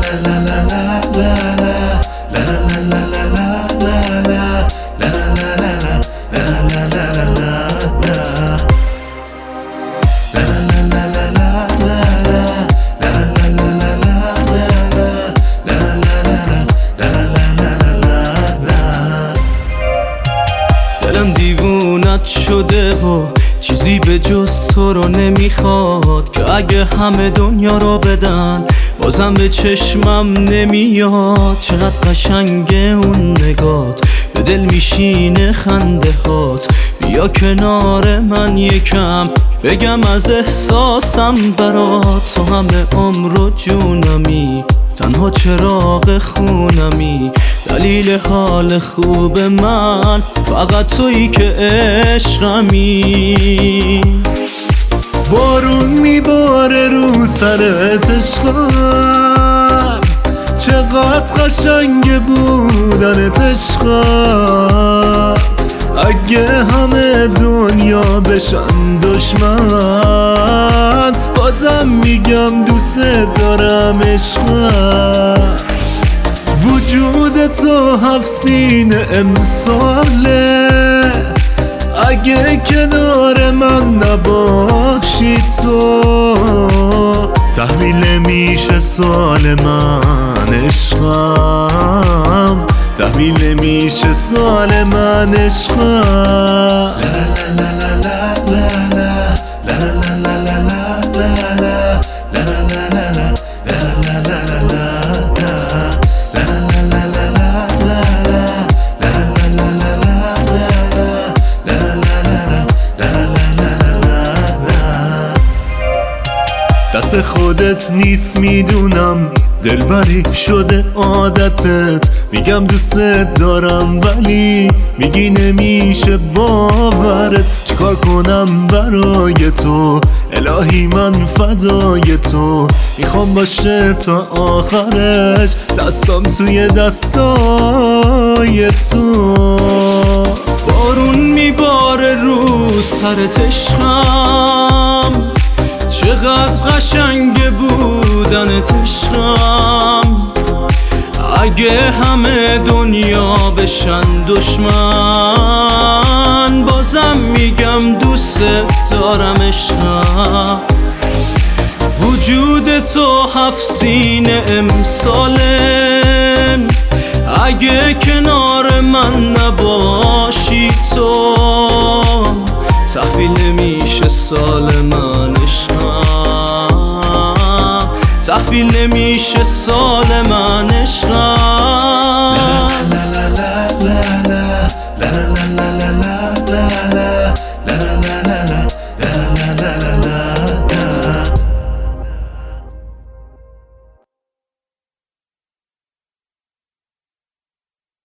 دلم دیوونت شده و چیزی به جز تو رو نمیخواد، که اگه همه دنیا رو بدن بازم به چشمم نمیاد. چقدر قشنگه اون نگات، به دل میشینه خنده هات. بیا کنار من یکم بگم از احساسم برات. تو همه عمر و جونمی، تنها چراغ خونمی، دلیل حال خوب من فقط تویی که عشقمی. بارون میباره رو سرت عشقم، چقدر قشنگ بودنت عشقم. اگه همه دنیا بشن دشمن، بازم میگم دوست دارم عشقم. وجود تو 7 سینه امساله، اگه کنار من نباشی تو تحویل میشه سال من عشقم. تحویل میشه سال من عشقم. دست خودت نیست میدونم، دلبری شده عادتت. میگم دوست دارم ولی میگی نمیشه باورت. چیکار کنم برای تو الهی، من فدای تو. میخوام باشه تا آخرش، دستم توی دستای تو. بارون میباره رو سرت عشقم، چقدر قشنگ بودنت عشقم. اگه همه دنیا بشن دشمن، بازم میگم دوست دارم عشقم. وجود تو 7 سینه امساله، اگه کنار من نباشی تو تحویل نمیشه سال من عشقم. تحویل نمیشه سال من عشقم.